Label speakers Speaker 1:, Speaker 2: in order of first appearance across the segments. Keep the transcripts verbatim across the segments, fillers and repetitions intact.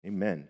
Speaker 1: Amen.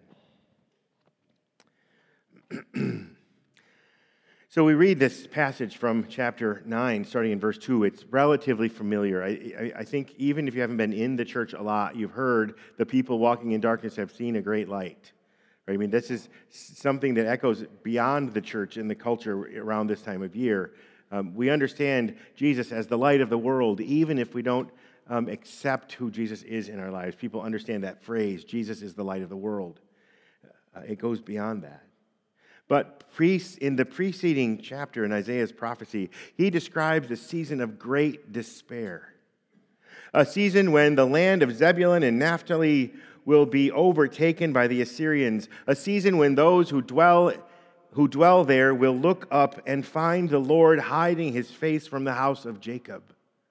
Speaker 1: So we read this passage from chapter nine, starting in verse two. It's relatively familiar. I, I, I think even if you haven't been in the church a lot, you've heard the people walking in darkness have seen a great light. Right? I mean, this is something that echoes beyond the church in the culture around this time of year. Um, we understand Jesus as the light of the world, even if we don't um, accept who Jesus is in our lives. People understand that phrase, Jesus is the light of the world. Uh, it goes beyond that. But in the preceding chapter in Isaiah's prophecy, he describes a season of great despair. A season when the land of Zebulun and Naphtali will be overtaken by the Assyrians. A season when those who dwell, who dwell there will look up and find the Lord hiding his face from the house of Jacob.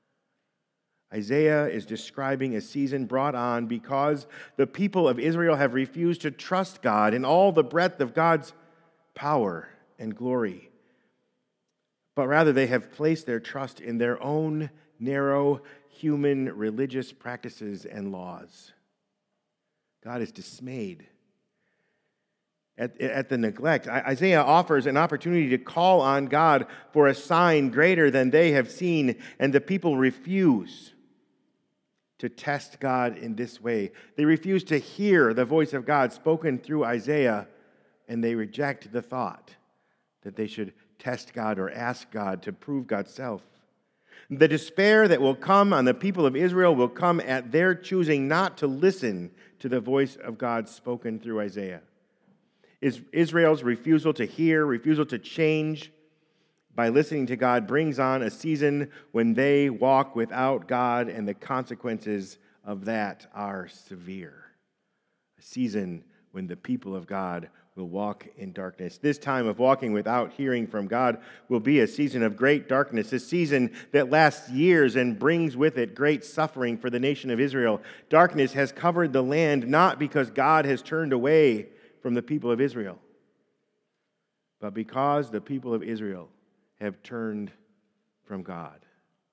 Speaker 1: Isaiah is describing a season brought on because the people of Israel have refused to trust God in all the breadth of God's power and glory, but rather they have placed their trust in their own narrow human religious practices and laws. God is dismayed at, at the neglect. Isaiah offers an opportunity to call on God for a sign greater than they have seen, and the people refuse to test God in this way. They refuse to hear the voice of God spoken through Isaiah, and they reject the thought that they should test God or ask God to prove God's self. The despair that will come on the people of Israel will come at their choosing not to listen to the voice of God spoken through Isaiah. Israel's refusal to hear, refusal to change by listening to God brings on a season when they walk without God, and the consequences of that are severe. A season when the people of God will walk in darkness. This time of walking without hearing from God will be a season of great darkness, a season that lasts years and brings with it great suffering for the nation of Israel. Darkness has covered the land not because God has turned away from the people of Israel, but because the people of Israel have turned from God.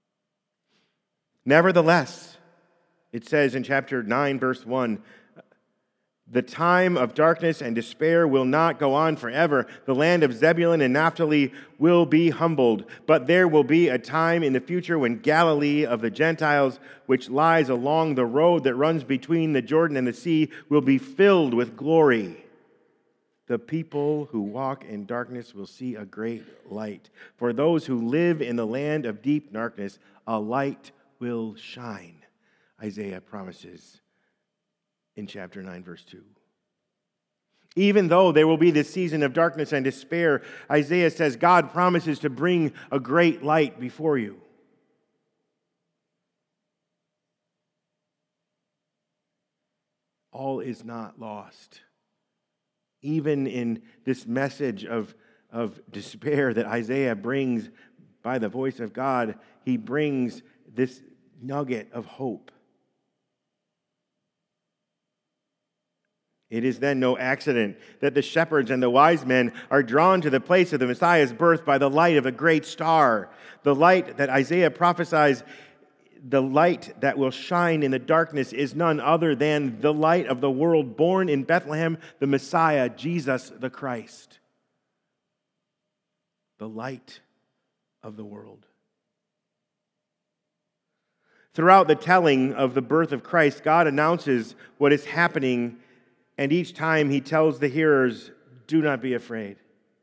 Speaker 1: Nevertheless, it says in chapter nine, verse one, the time of darkness and despair will not go on forever. The land of Zebulun and Naphtali will be humbled, but there will be a time in the future when Galilee of the Gentiles, which lies along the road that runs between the Jordan and the sea, will be filled with glory. The people who walk in darkness will see a great light. For those who live in the land of deep darkness, a light will shine, Isaiah promises in chapter nine, verse two. Even though there will be this season of darkness and despair, Isaiah says God promises to bring a great light before you. All is not lost. Even in this message of, of despair that Isaiah brings by the voice of God, he brings this nugget of hope. It is then no accident that the shepherds and the wise men are drawn to the place of the Messiah's birth by the light of a great star. The light that Isaiah prophesies, the light that will shine in the darkness, is none other than the light of the world, born in Bethlehem, the Messiah, Jesus the Christ. The light of the world. Throughout the telling of the birth of Christ, God announces what is happening, and each time he tells the hearers, do not be afraid.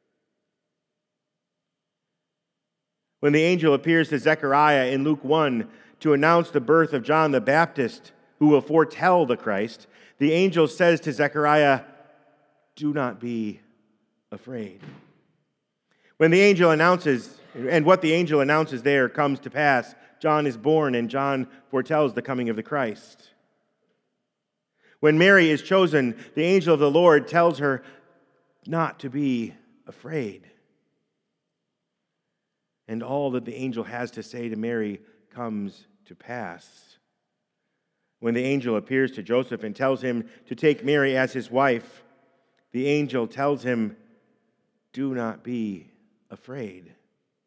Speaker 1: When the angel appears to Zechariah in Luke one to announce the birth of John the Baptist, who will foretell the Christ, the angel says to Zechariah, do not be afraid. When the angel announces, and what the angel announces there comes to pass, John is born, and John foretells the coming of the Christ. When Mary is chosen, the angel of the Lord tells her not to be afraid. And all that the angel has to say to Mary comes to pass. When the angel appears to Joseph and tells him to take Mary as his wife, the angel tells him, do not be afraid.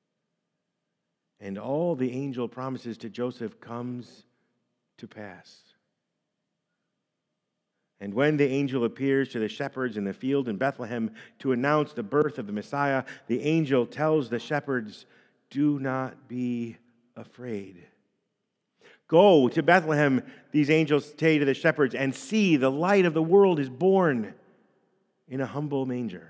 Speaker 1: And all the angel promises to Joseph comes to pass. And when the angel appears to the shepherds in the field in Bethlehem to announce the birth of the Messiah, the angel tells the shepherds, "Do not be afraid. Go to Bethlehem," these angels say to the shepherds, "and see, the light of the world is born in a humble manger."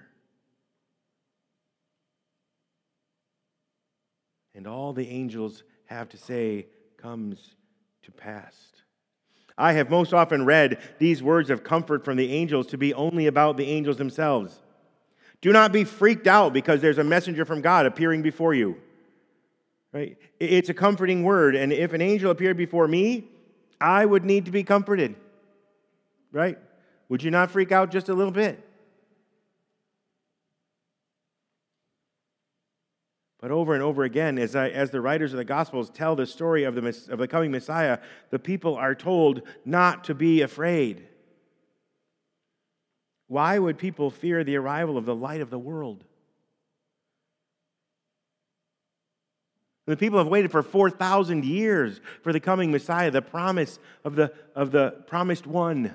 Speaker 1: And all the angels have to say comes to pass. I have most often read these words of comfort from the angels to be only about the angels themselves. Do not be freaked out because there's a messenger from God appearing before you. Right? It's a comforting word, and if an angel appeared before me, I would need to be comforted. Right? Would you not freak out just a little bit? But over and over again, as, I, as the writers of the Gospels tell the story of the, of the coming Messiah, the people are told not to be afraid. Why would people fear the arrival of the light of the world? The people have waited for four thousand years for the coming Messiah, the promise of the, of the promised one.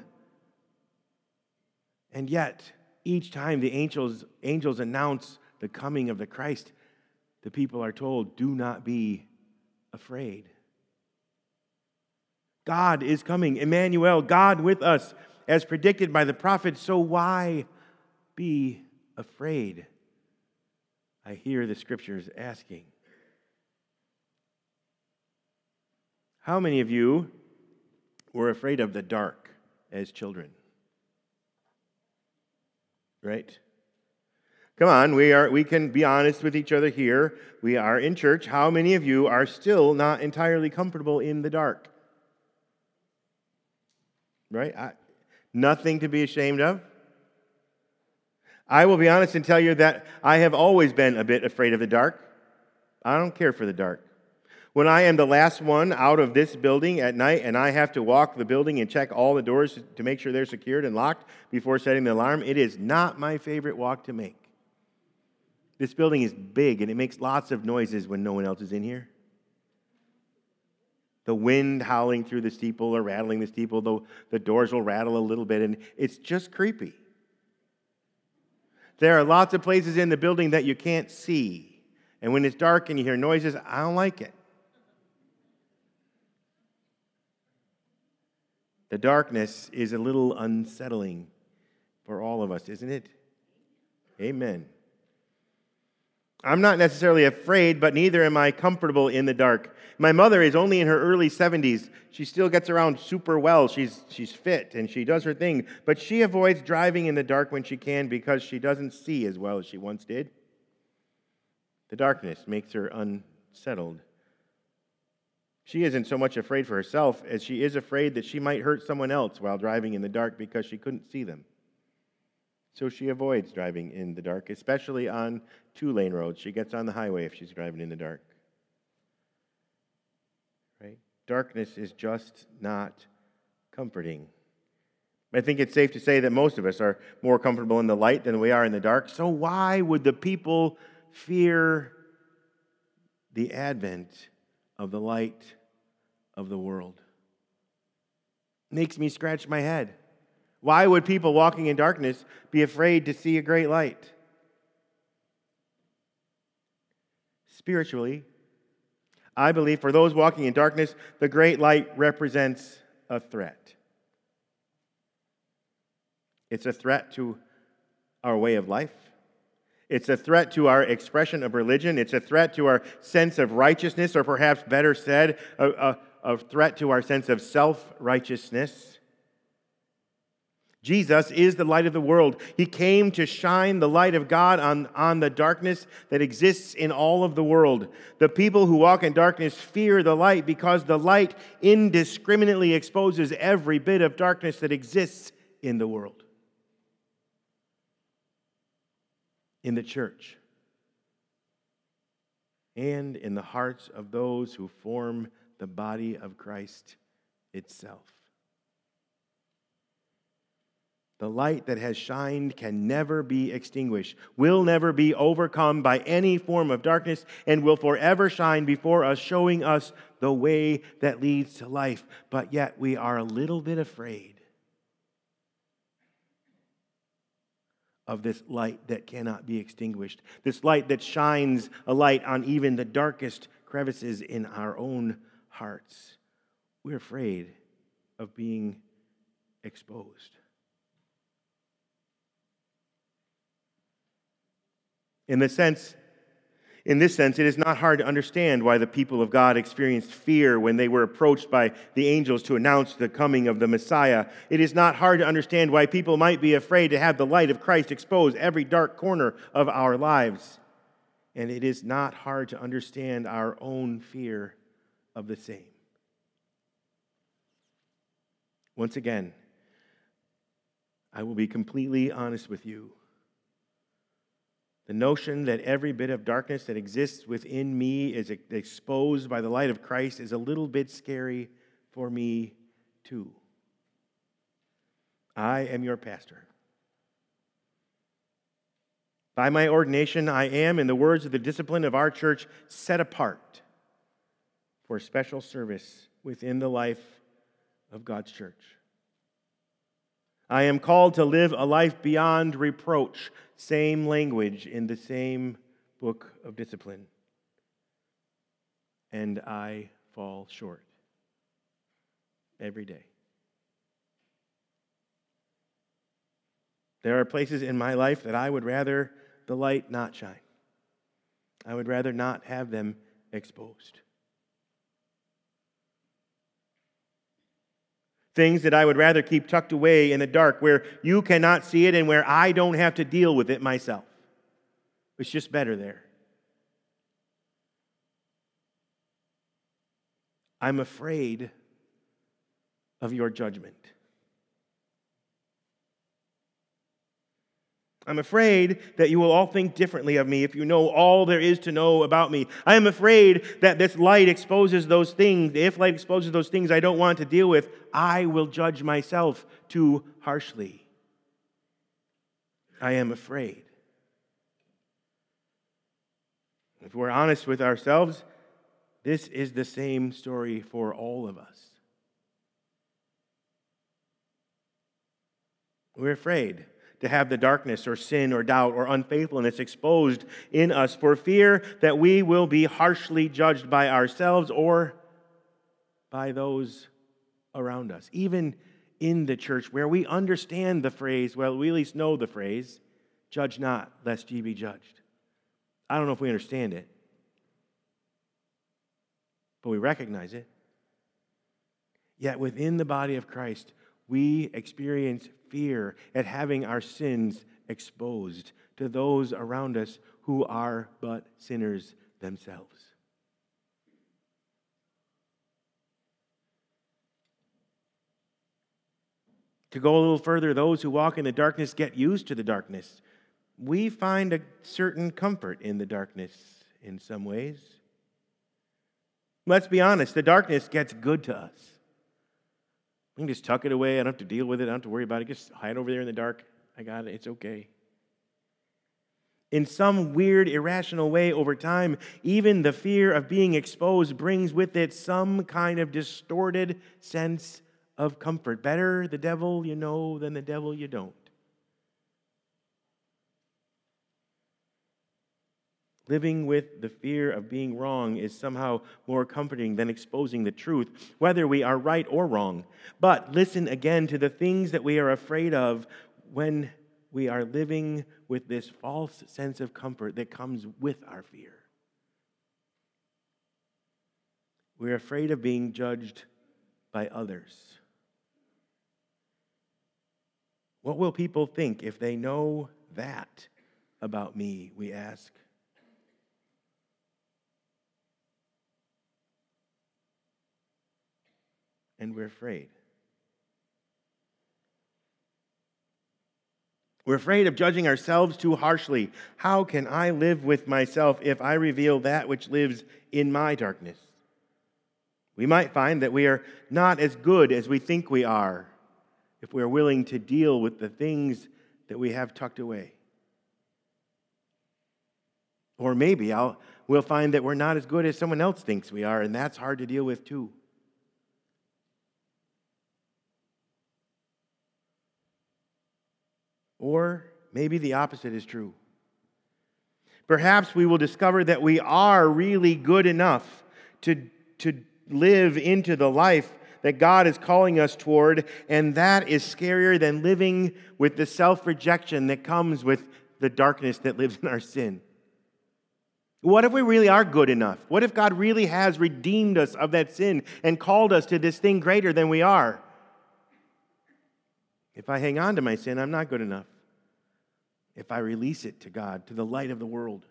Speaker 1: And yet, each time the angels, angels announce the coming of the Christ, the people are told, do not be afraid. God is coming, Emmanuel, God with us, as predicted by the prophets, so why be afraid? I hear the scriptures asking. How many of you were afraid of the dark as children? Right? Come on, we are. We can be honest with each other here. We are in church. How many of you are still not entirely comfortable in the dark? Right? I, nothing to be ashamed of. I will be honest and tell you that I have always been a bit afraid of the dark. I don't care for the dark. When I am the last one out of this building at night and I have to walk the building and check all the doors to make sure they're secured and locked before setting the alarm, it is not my favorite walk to make. This building is big, and it makes lots of noises when no one else is in here. The wind howling through the steeple or rattling the steeple, the, the doors will rattle a little bit, and it's just creepy. There are lots of places in the building that you can't see, and when it's dark and you hear noises, I don't like it. The darkness is a little unsettling for all of us, isn't it? Amen. I'm not necessarily afraid, but neither am I comfortable in the dark. My mother is only in her early seventies. She still gets around super well. She's, she's fit and she does her thing, but she avoids driving in the dark when she can because she doesn't see as well as she once did. The darkness makes her unsettled. She isn't so much afraid for herself as she is afraid that she might hurt someone else while driving in the dark because she couldn't see them. So she avoids driving in the dark, especially on two-lane roads. She gets on the highway if she's driving in the dark. Right? Darkness is just not comforting. I think it's safe to say that most of us are more comfortable in the light than we are in the dark. So why would the people fear the advent of the light of the world? Makes me scratch my head. Why would people walking in darkness be afraid to see a great light? Spiritually, I believe for those walking in darkness, the great light represents a threat. It's a threat to our way of life. It's a threat to our expression of religion. It's a threat to our sense of righteousness, or perhaps better said, a, a, a threat to our sense of self-righteousness. Jesus is the light of the world. He came to shine the light of God on, on the darkness that exists in all of the world. The people who walk in darkness fear the light because the light indiscriminately exposes every bit of darkness that exists in the world. In the church, and in the hearts of those who form the body of Christ itself. The light that has shined can never be extinguished, will never be overcome by any form of darkness, and will forever shine before us, showing us the way that leads to life. But yet we are a little bit afraid. of this light that cannot be extinguished, this light that shines a light on even the darkest crevices in our own hearts. We're afraid of being exposed. In the sense In this sense, it is not hard to understand why the people of God experienced fear when they were approached by the angels to announce the coming of the Messiah. It is not hard to understand why people might be afraid to have the light of Christ expose every dark corner of our lives. And it is not hard to understand our own fear of the same. Once again, I will be completely honest with you. The notion that every bit of darkness that exists within me is exposed by the light of Christ is a little bit scary for me too. I am your pastor. By my ordination, I am, in the words of the discipline of our church, set apart for special service within the life of God's church. I am called to live a life beyond reproach. Same language in the same book of discipline. And I fall short every day. There are places in my life that I would rather the light not shine. I would rather not have them exposed. Things that I would rather keep tucked away in the dark where you cannot see it and where I don't have to deal with it myself. It's just better there. I'm afraid of your judgment. I'm afraid that you will all think differently of me if you know all there is to know about me. I am afraid that this light exposes those things. If light exposes those things I don't want to deal with, I will judge myself too harshly. I am afraid. If we're honest with ourselves, this is the same story for all of us. We're afraid to have the darkness or sin or doubt or unfaithfulness exposed in us for fear that we will be harshly judged by ourselves or by those around us. Even in the church where we understand the phrase, well, we at least know the phrase, judge not, lest ye be judged. I don't know if we understand it, but we recognize it. Yet within the body of Christ, we experience fear at having our sins exposed to those around us who are but sinners themselves. To go a little further, those who walk in the darkness get used to the darkness. We find a certain comfort in the darkness in some ways. Let's be honest, the darkness gets good to us. We can just tuck it away. I don't have to deal with it. I don't have to worry about it. Just hide over there in the dark. I got it. It's okay. In some weird, irrational way over time, even the fear of being exposed brings with it some kind of distorted sense of comfort. Better the devil you know than the devil you don't. Living with the fear of being wrong is somehow more comforting than exposing the truth, whether we are right or wrong. But listen again to the things that we are afraid of when we are living with this false sense of comfort that comes with our fear. We're afraid of being judged by others. What will people think if they know that about me, we ask. And we're afraid. We're afraid of judging ourselves too harshly. How can I live with myself if I reveal that which lives in my darkness? We might find that we are not as good as we think we are if we are willing to deal with the things that we have tucked away. Or maybe I'll, we'll find that we're not as good as someone else thinks we are, and that's hard to deal with too. Or maybe the opposite is true. Perhaps we will discover that we are really good enough to, to live into the life that God is calling us toward, and that is scarier than living with the self-rejection that comes with the darkness that lives in our sin. What if we really are good enough? What if God really has redeemed us of that sin and called us to this thing greater than we are? If I hang on to my sin, I'm not good enough. If I release it to God, to the light of the world,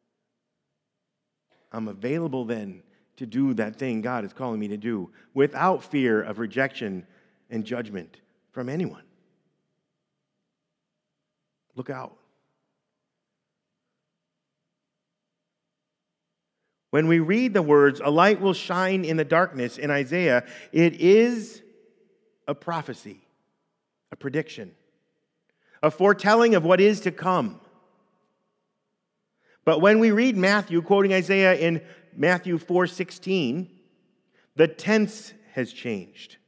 Speaker 1: I'm available then to do that thing God is calling me to do without fear of rejection and judgment from anyone. Look out. When we read the words, "A light will shine in the darkness" in Isaiah, it is a prophecy, a prediction, a foretelling of what is to come. But when we read Matthew, quoting Isaiah in Matthew four sixteen, the tense has changed.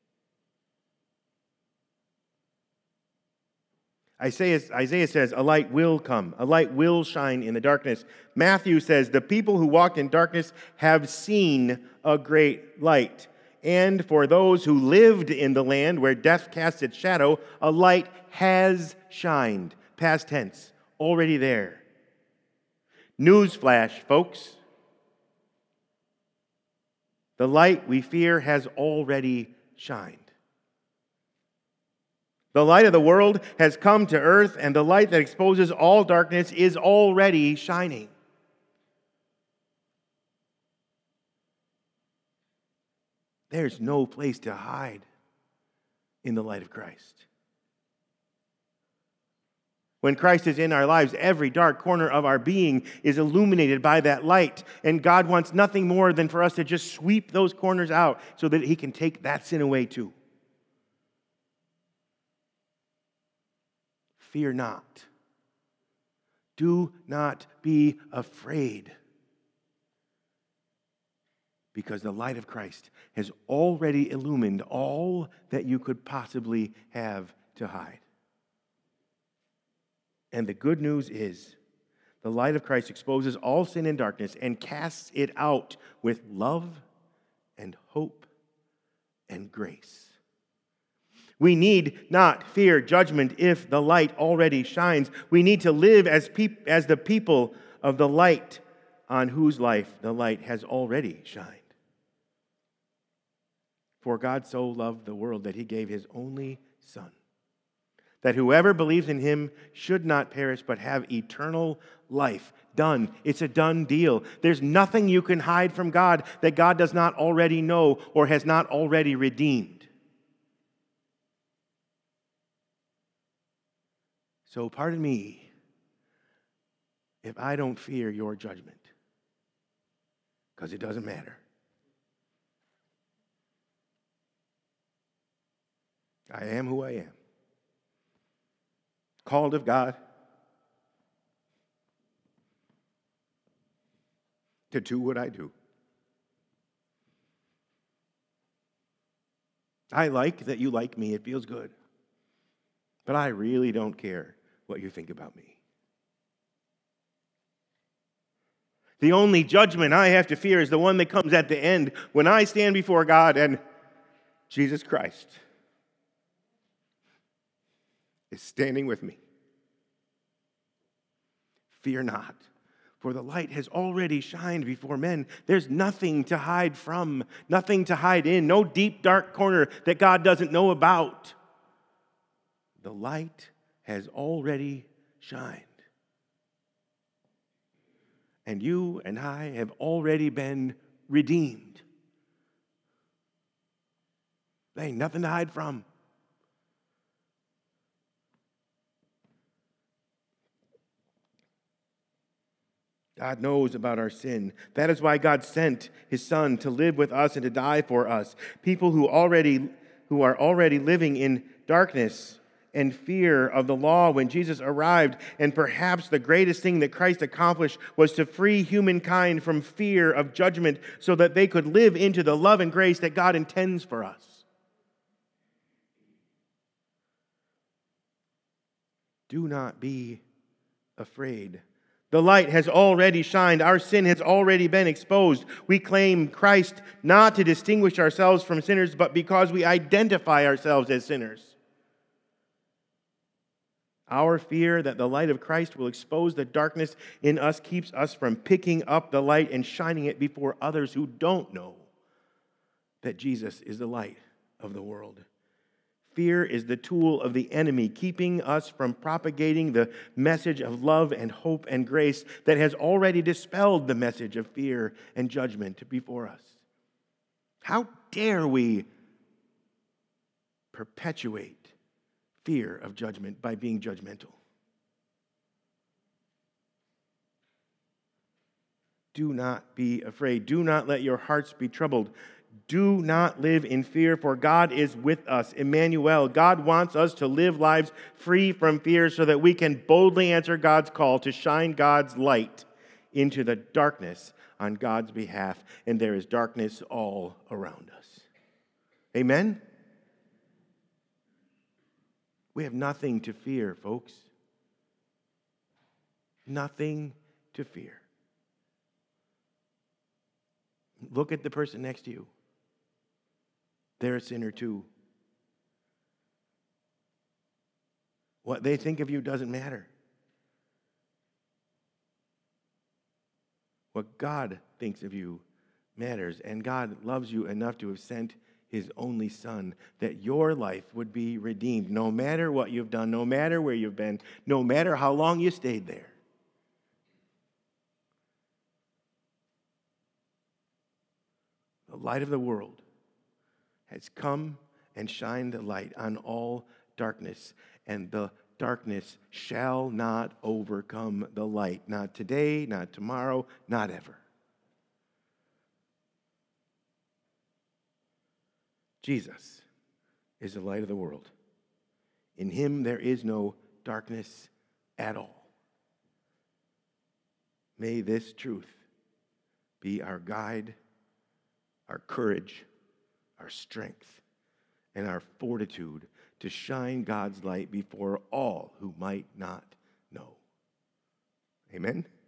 Speaker 1: Isaiah, Isaiah says, "A light will come, a light will shine in the darkness." Matthew says, "The people who walked in darkness have seen a great light. And for those who lived in the land where death cast its shadow, a light has shined." Past tense, already there. Newsflash, folks. The light we fear has already shined. The light of the world has come to earth, and the light that exposes all darkness is already shining. There's no place to hide in the light of Christ. When Christ is in our lives, every dark corner of our being is illuminated by that light. And God wants nothing more than for us to just sweep those corners out so that He can take that sin away too. Fear not. Do not be afraid. Because the light of Christ has already illumined all that you could possibly have to hide. And the good news is, the light of Christ exposes all sin and darkness and casts it out with love and hope and grace. We need not fear judgment if the light already shines. We need to live as, peop- as the people of the light on whose life the light has already shined. For God so loved the world that He gave His only Son, that whoever believes in Him should not perish but have eternal life. Done. It's a done deal. There's nothing you can hide from God that God does not already know or has not already redeemed. So pardon me if I don't fear your judgment, because it doesn't matter. I am who I am. Called of God to do what I do. I like that you like me. It feels good. But I really don't care what you think about me. The only judgment I have to fear is the one that comes at the end when I stand before God and Jesus Christ is standing with me. Fear not, for the light has already shined before men. There's nothing to hide from, nothing to hide in, no deep, dark corner that God doesn't know about. The light has already shined. And you and I have already been redeemed. There ain't nothing to hide from. God knows about our sin. That is why God sent His Son to live with us and to die for us. People who already who are already living in darkness and fear of the law when Jesus arrived, and perhaps the greatest thing that Christ accomplished was to free humankind from fear of judgment so that they could live into the love and grace that God intends for us. Do not be afraid. The light has already shined. Our sin has already been exposed. We claim Christ not to distinguish ourselves from sinners, but because we identify ourselves as sinners. Our fear that the light of Christ will expose the darkness in us keeps us from picking up the light and shining it before others who don't know that Jesus is the light of the world. Fear is the tool of the enemy, keeping us from propagating the message of love and hope and grace that has already dispelled the message of fear and judgment before us. How dare we perpetuate fear of judgment by being judgmental? Do not be afraid. Do not let your hearts be troubled. Do not live in fear, for God is with us. Emmanuel, God wants us to live lives free from fear so that we can boldly answer God's call to shine God's light into the darkness on God's behalf. And there is darkness all around us. Amen? We have nothing to fear, folks. Nothing to fear. Look at the person next to you. They're a sinner too. What they think of you doesn't matter. What God thinks of you matters, and God loves you enough to have sent His only Son that your life would be redeemed, no matter what you've done, no matter where you've been, no matter how long you stayed there. The light of the world has come and shined the light on all darkness, and the darkness shall not overcome the light. Not today, not tomorrow, not ever. Jesus is the light of the world. In Him there is no darkness at all. May this truth be our guide, our courage, our strength, and our fortitude to shine God's light before all who might not know. Amen?